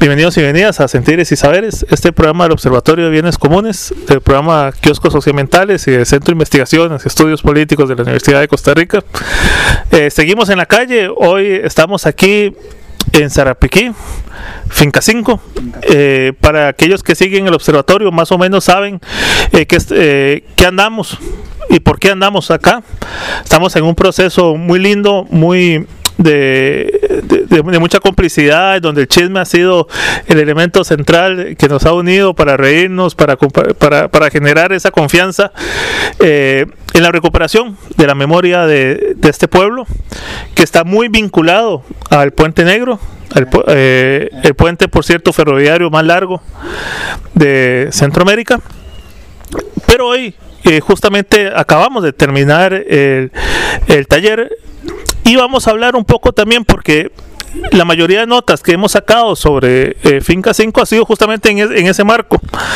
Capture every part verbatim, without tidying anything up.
Bienvenidos y bienvenidas a Sentires y Saberes, este programa del Observatorio de Bienes Comunes, del programa Kioscos Socioambientales y del Centro de Investigaciones y Estudios Políticos de la Universidad de Costa Rica. Eh, seguimos en la calle, hoy estamos aquí en Sarapiquí, Finca cinco. Eh, para aquellos que siguen el observatorio, más o menos saben eh, que, eh, que andamos y por qué andamos acá. Estamos en un proceso muy lindo, muy De, de, de mucha complicidad, donde el chisme ha sido el elemento central que nos ha unido para reírnos, para, para, para generar esa confianza eh, en la recuperación de la memoria de, de este pueblo, que está muy vinculado al Puente Negro, el, eh, el puente, por cierto, ferroviario más largo de Centroamérica. Pero hoy eh, justamente acabamos de terminar el, el taller. Y vamos a hablar un poco también, porque la mayoría de notas que hemos sacado sobre eh, Finca cinco ha sido justamente en, es, en ese marco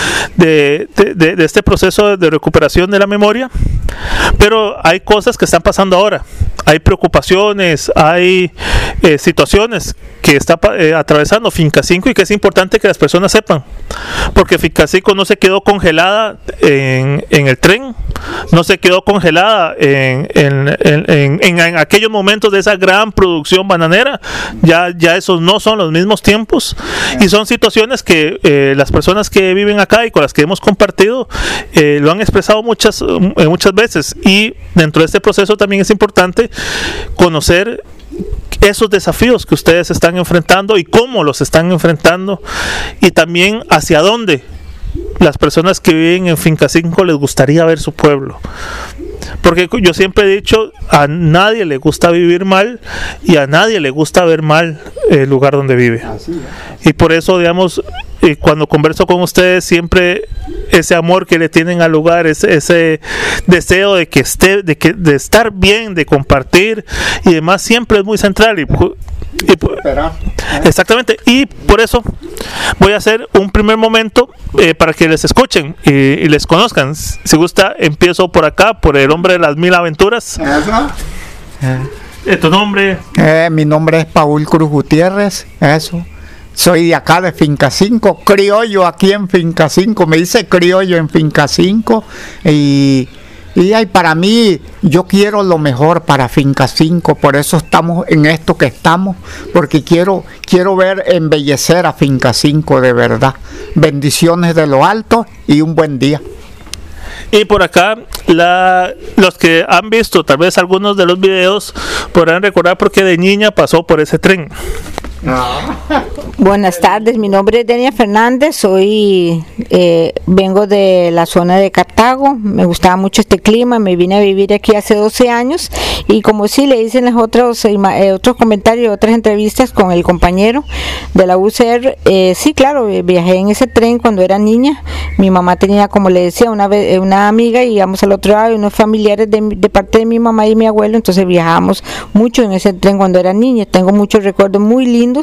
de, de, de, de este proceso de recuperación de la memoria. Pero hay cosas que están pasando ahora, hay preocupaciones, hay eh, situaciones que está eh, atravesando Finca cinco y que es importante que las personas sepan, porque Finca cinco no se quedó congelada en, en el tren, no se quedó congelada en, en, en, en, en aquellos momentos de esa gran producción bananera. Ya, ya esos no son los mismos tiempos y son situaciones que eh, las personas que viven acá y con las que hemos compartido eh, lo han expresado muchas, eh, muchas veces, y dentro de este proceso también es importante conocer esos desafíos que ustedes están enfrentando y cómo los están enfrentando, y también hacia dónde las personas que viven en Finca cinco les gustaría ver su pueblo. Porque yo siempre he dicho, a nadie le gusta vivir mal y a nadie le gusta ver mal el lugar donde vive. Y por eso, digamos, cuando converso con ustedes, siempre ese amor que le tienen al lugar, ese, ese deseo de que esté, de que de estar bien, de compartir y demás, siempre es muy central. Y, y, exactamente, y por eso voy a hacer un primer momento eh, para que les escuchen y, y les conozcan. Si gusta, empiezo por acá, por el hombre de las mil aventuras. Eh, ¿Tu nombre? Eh, mi nombre es Paul Cruz Gutiérrez, eso. Soy de acá de Finca cinco, criollo aquí en Finca cinco, me dice criollo en Finca cinco, y, y ay, para mí, yo quiero lo mejor para Finca cinco, por eso estamos en esto que estamos, porque quiero, quiero ver embellecer a Finca cinco de verdad. Bendiciones de lo alto y un buen día. Y por acá, la, los que han visto tal vez algunos de los videos podrán recordar porque de niña pasó por ese tren. Buenas tardes, mi nombre es Denia Fernández, soy eh, vengo de la zona de Cartago, me gustaba mucho este clima, me vine a vivir aquí hace doce años y como sí le dicen los otros, eh, otros comentarios, otras entrevistas con el compañero de la U C R, eh, sí claro, viajé en ese tren cuando era niña, mi mamá tenía, como le decía, una, una amiga y íbamos al otro lado y unos familiares de, de parte de mi mamá y mi abuelo, entonces viajábamos mucho en ese tren cuando era niña, tengo muchos recuerdos muy lindos.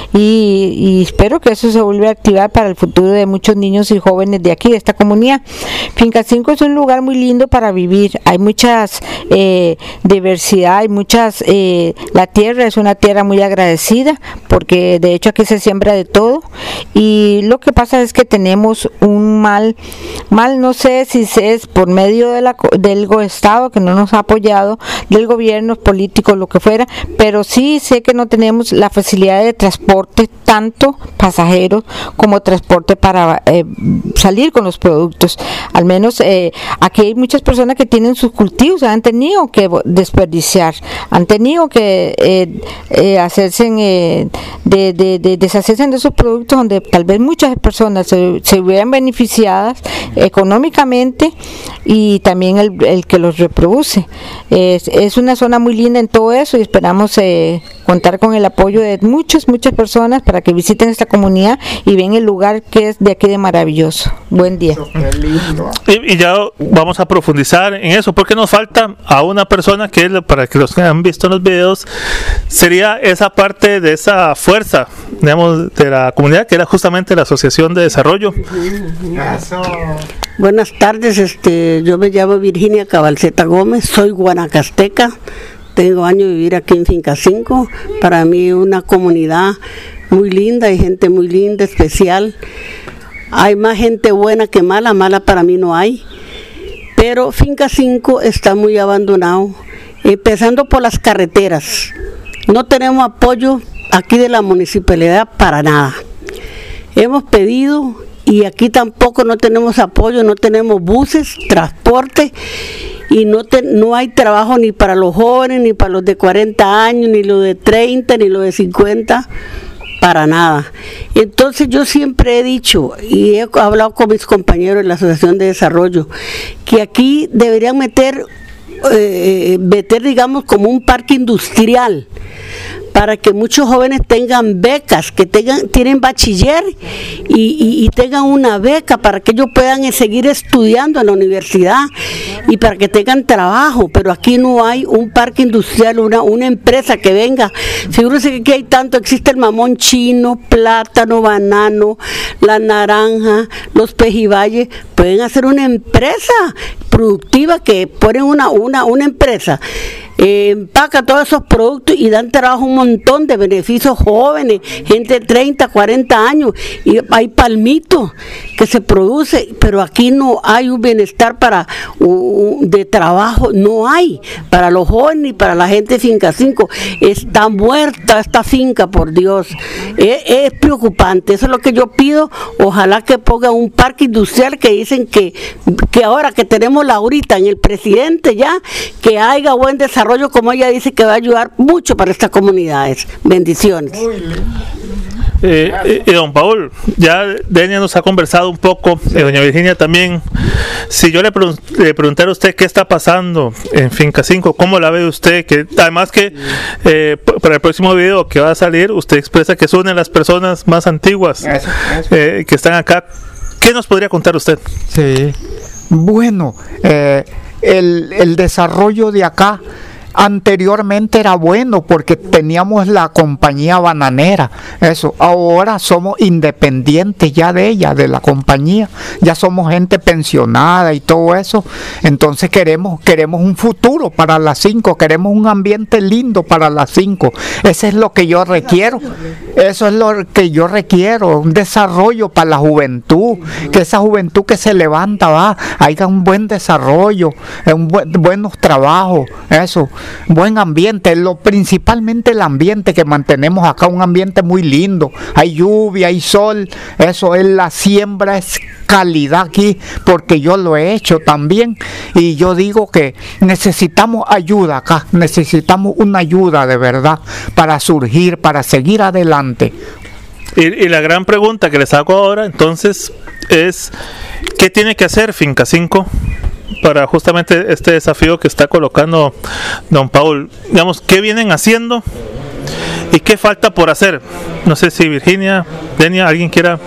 Y, y espero que eso se vuelva a activar para el futuro de muchos niños y jóvenes de aquí, de esta comunidad. Finca cinco es un lugar muy lindo para vivir, hay muchas eh, diversidad, hay muchas, eh, la tierra es una tierra muy agradecida, porque de hecho aquí se siembra de todo, y lo que pasa es que tenemos un mal, mal no sé si es por medio de la, del Estado que no nos ha apoyado, del gobierno político, lo que fuera, pero sí sé que no tenemos la facilidad de transporte, tanto pasajeros como transporte para eh, salir con los productos. Al menos eh, aquí hay muchas personas que tienen sus cultivos, han tenido que desperdiciar, han tenido que eh, eh, hacerse eh, de, de, de deshacerse de esos productos donde tal vez muchas personas se, se hubieran beneficiadas económicamente, y también el, el que los reproduce. Es, es una zona muy linda en todo eso y esperamos eh, contar con el apoyo de muchas, muchas personas para que visiten esta comunidad y ven el lugar que es de aquí de maravilloso. Buen día. Y, y ya vamos a profundizar en eso, porque nos falta a una persona que, para que los que han visto los videos, sería esa parte de esa fuerza, digamos, de la comunidad, que era justamente la Asociación de Desarrollo. Eso. Buenas tardes, este, yo me llamo Virginia Cabalceta Gómez, soy guanacasteca. Tengo años de vivir aquí en Finca cinco. Para mí una comunidad muy linda, hay gente muy linda, especial. Hay más gente buena que mala, mala para mí no hay. Pero Finca cinco está muy abandonado, empezando por las carreteras. No tenemos apoyo aquí de la municipalidad para nada. Hemos pedido y aquí tampoco no tenemos apoyo, no tenemos buses, transporte y no, te, no hay trabajo ni para los jóvenes, ni para los de cuarenta años, ni los de treinta, ni los de cincuenta, para nada. Entonces yo siempre he dicho, y he hablado con mis compañeros de la Asociación de Desarrollo, que aquí deberían meter, eh, meter digamos como un parque industrial, para que muchos jóvenes tengan becas, que tengan tienen bachiller y, y, y tengan una beca para que ellos puedan seguir estudiando en la universidad y para que tengan trabajo. Pero aquí no hay un parque industrial, una, una empresa que venga. Figúrense que aquí hay tanto, existe el mamón chino, plátano, banano, la naranja, los pejibayes. Pueden hacer una empresa productiva que ponen una, una, una empresa. Eh, empaca todos esos productos y dan trabajo a un montón de beneficios jóvenes, gente de treinta, cuarenta años, y hay palmitos que se produce, pero aquí no hay un bienestar para uh, de trabajo, no hay para los jóvenes ni para la gente de Finca cinco. Está muerta esta finca, por Dios. Es, es preocupante, eso es lo que yo pido. Ojalá que pongan un parque industrial, que dicen que, que ahora que tenemos la ahorita en el presidente ya, que haya buen desarrollo, como ella dice, que va a ayudar mucho para estas comunidades. Bendiciones. Eh, eh, eh, don Paul, ya Denia nos ha conversado un poco, eh, doña Virginia también. Si yo le, pre le preguntara a usted qué está pasando en Finca cinco, ¿cómo la ve usted? Que además que eh, para el próximo video que va a salir, usted expresa que es una de las personas más antiguas eso, eso. Eh, que están acá. ¿Qué nos podría contar usted? Sí, bueno, eh, el, el desarrollo de acá anteriormente era bueno porque teníamos la compañía bananera, eso. Ahora somos independientes ya de ella, de la compañía, ya somos gente pensionada y todo eso. Entonces queremos queremos un futuro para las cinco, queremos un ambiente lindo para las cinco. Eso es lo que yo requiero, eso es lo que yo requiero, un desarrollo para la juventud, que esa juventud que se levanta, va, haya un buen desarrollo, un buen, buenos trabajos, eso. Buen ambiente, lo principalmente el ambiente que mantenemos acá, un ambiente muy lindo, hay lluvia, hay sol, eso es, la siembra es calidad aquí, porque yo lo he hecho también, y yo digo que necesitamos ayuda acá, necesitamos una ayuda de verdad para surgir, para seguir adelante. Y, y la gran pregunta que les hago ahora entonces es, ¿qué tiene que hacer Finca cinco para justamente este desafío que está colocando don Paul? Digamos, ¿qué vienen haciendo y qué falta por hacer? No sé si Virginia, Denia, alguien quiera.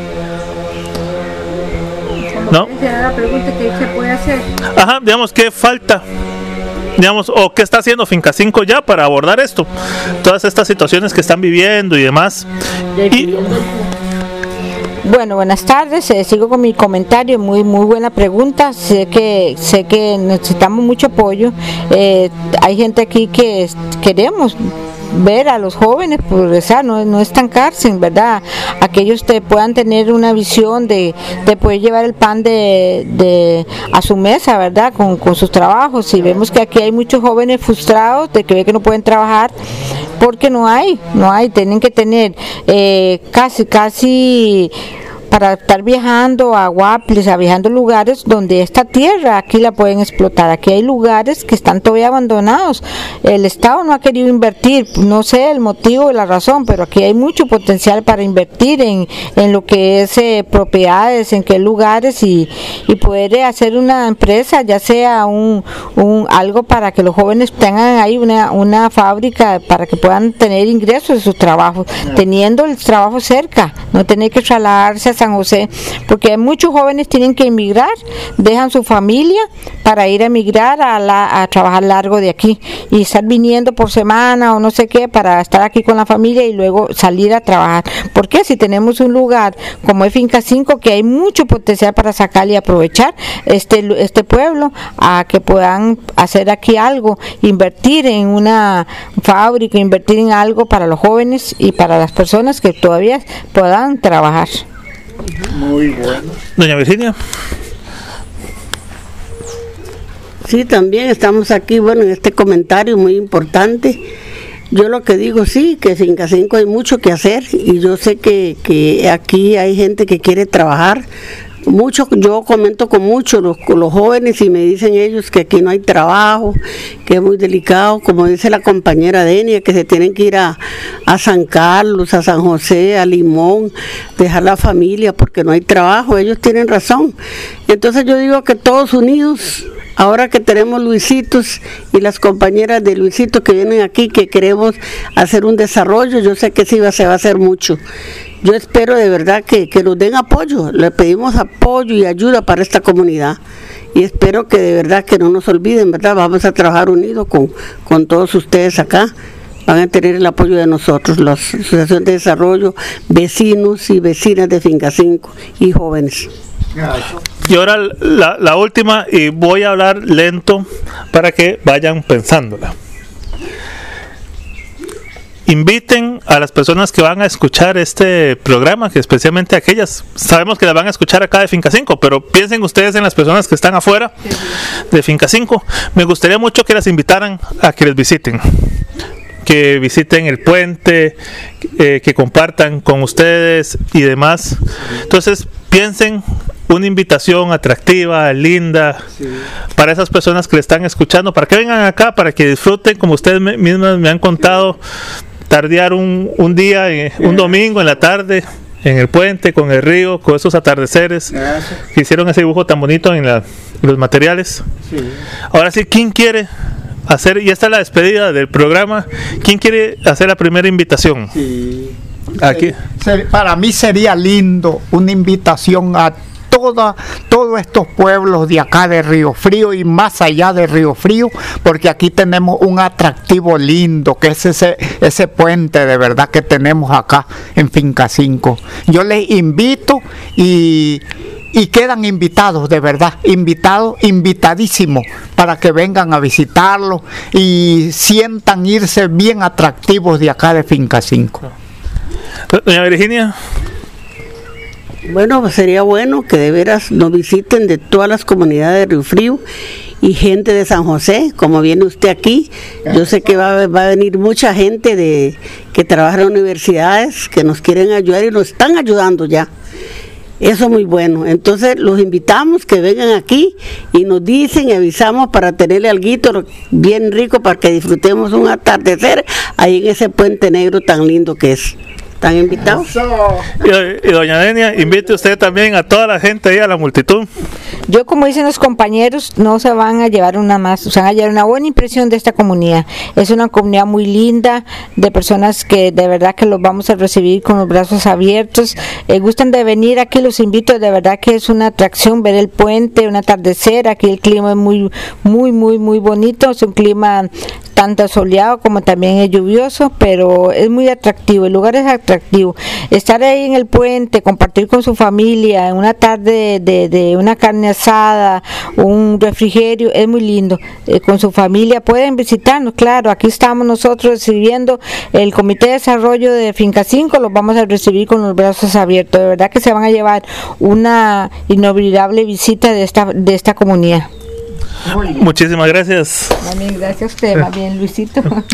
¿No? La pregunta que se puede hacer. Ajá, digamos, ¿qué falta? Digamos, o qué está haciendo Finca cinco ya para abordar esto, todas estas situaciones que están viviendo y demás. Y, Bueno, buenas tardes, eh, sigo con mi comentario, muy muy buena pregunta, sé que sé que necesitamos mucho apoyo, eh, hay gente aquí que queremos ver a los jóvenes progresar, no, no estancarse, ¿verdad? A que ellos te puedan tener una visión de, de poder llevar el pan de, de a su mesa, ¿verdad? Con, con sus trabajos, y vemos que aquí hay muchos jóvenes frustrados de que ven que no pueden trabajar porque no hay, no hay, tienen que tener eh, casi, casi para estar viajando a Guaples, a viajando a lugares donde esta tierra aquí la pueden explotar. Aquí hay lugares que están todavía abandonados. El Estado no ha querido invertir, no sé el motivo y la razón, pero aquí hay mucho potencial para invertir en, en lo que es eh, propiedades, en qué lugares, y, y poder hacer una empresa, ya sea un, un algo para que los jóvenes tengan ahí una, una fábrica para que puedan tener ingresos de sus trabajos, teniendo el trabajo cerca, no tener que trasladarse a San José, porque muchos jóvenes tienen que emigrar, dejan su familia para ir a emigrar a, la, a trabajar largo de aquí y estar viniendo por semana o no sé qué para estar aquí con la familia y luego salir a trabajar. Porque si tenemos un lugar como es Finca cinco, que hay mucho potencial para sacar y aprovechar este, este pueblo, a que puedan hacer aquí algo, invertir en una fábrica, invertir en algo para los jóvenes y para las personas que todavía puedan trabajar. Muy bueno. Doña Virginia. Sí, también estamos aquí, bueno, en este comentario muy importante. Yo lo que digo, sí, que en Finca cinco hay mucho que hacer y yo sé que, que aquí hay gente que quiere trabajar. Mucho, yo comento con muchos los, con los jóvenes y me dicen ellos que aquí no hay trabajo, que es muy delicado, como dice la compañera Denia, que se tienen que ir a, a San Carlos, a San José, a Limón, dejar la familia porque no hay trabajo. Ellos tienen razón. Entonces yo digo que todos unidos, ahora que tenemos Luisitos y las compañeras de Luisito que vienen aquí, que queremos hacer un desarrollo, yo sé que sí va, se va a hacer mucho. Yo espero de verdad que, que nos den apoyo, le pedimos apoyo y ayuda para esta comunidad y espero que de verdad que no nos olviden, ¿verdad? Vamos a trabajar unidos con, con todos ustedes acá, van a tener el apoyo de nosotros, la Asociación de Desarrollo, vecinos y vecinas de Finca cinco y jóvenes. Y ahora la, la última, y voy a hablar lento para que vayan pensándola. Inviten a las personas que van a escuchar este programa, que especialmente aquellas, sabemos que las van a escuchar acá de Finca cinco, pero piensen ustedes en las personas que están afuera de Finca cinco. Me gustaría mucho que las invitaran a que les visiten, que visiten el puente, eh, que compartan con ustedes y demás. Entonces piensen una invitación atractiva, linda, sí, para esas personas que le están escuchando, para que vengan acá, para que disfruten, como ustedes me, mismas me han contado, tardear un, un día, eh, un domingo en la tarde, en el puente, con el río, con esos atardeceres, gracias, que hicieron ese dibujo tan bonito en, la, en los materiales. Sí. Ahora sí, ¿quién quiere hacer, y esta es la despedida del programa, quién quiere hacer la primera invitación? Sí. Aquí. Para mí sería lindo una invitación a Toda, todos estos pueblos de acá de Río Frío y más allá de Río Frío, porque aquí tenemos un atractivo lindo, que es ese, ese puente de verdad que tenemos acá en Finca cinco. Yo les invito y, y quedan invitados, de verdad, invitados, invitadísimos, para que vengan a visitarlo y sientan irse bien atractivos de acá de Finca cinco. Doña Virginia. Bueno, pues sería bueno que de veras nos visiten de todas las comunidades de Río Frío y gente de San José, como viene usted aquí. Yo sé que va, va a venir mucha gente de que trabaja en universidades, que nos quieren ayudar y nos están ayudando ya. Eso es muy bueno. Entonces los invitamos que vengan aquí y nos dicen y avisamos para tenerle alguito bien rico para que disfrutemos un atardecer ahí en ese puente negro tan lindo que es. ¿Están invitados? Y, y doña Denia, invite usted también a toda la gente ahí, a la multitud. Yo, como dicen los compañeros, no se van a llevar una más, se van a llevar una buena impresión de esta comunidad. Es una comunidad muy linda, de personas que de verdad que los vamos a recibir con los brazos abiertos. Eh, gustan de venir aquí, los invito, de verdad que es una atracción ver el puente, un atardecer. Aquí el clima es muy, muy, muy, muy bonito, es un clima tanto soleado como también es lluvioso, pero es muy atractivo, el lugar es atractivo. Estar ahí en el puente, compartir con su familia, en una tarde de, de una carne asada, un refrigerio, es muy lindo. Eh, con su familia pueden visitarnos, claro, aquí estamos nosotros recibiendo el Comité de Desarrollo de Finca cinco, los vamos a recibir con los brazos abiertos. De verdad que se van a llevar una inolvidable visita de esta, de esta comunidad. Muchísimas gracias. Más bien, gracias a usted, más bien, Luisito.